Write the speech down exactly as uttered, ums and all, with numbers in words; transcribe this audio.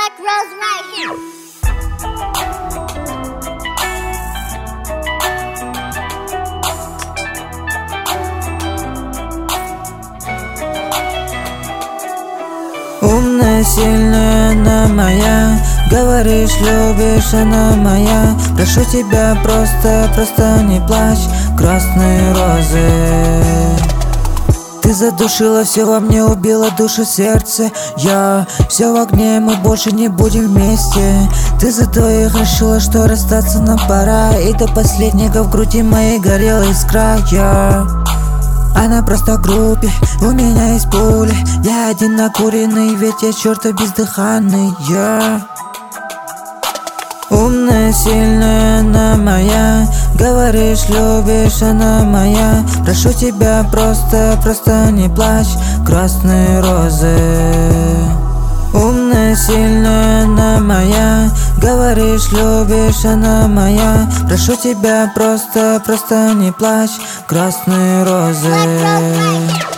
Black Rose right here. Умная, сильная, она моя. Говоришь, любишь, она моя. Прошу тебя, просто, просто не плачь. Красные розы. Ты задушила все во мне, убила душу, сердце. Я все в огне, мы больше не будем вместе. Ты за двоих решила, что расстаться нам пора. И до последнего в груди моей горела искра. Я... Она просто в группе, у меня есть пули. Я один накуренный, ведь я чертов бездыханный. Я... Умная, сильная, она моя. Говоришь, любишь, она моя. Прошу тебя, просто, просто не плачь. Красные розы. Умная, сильная, она моя. Говоришь, любишь, она моя. Прошу тебя, просто, просто не плачь. Красные розы.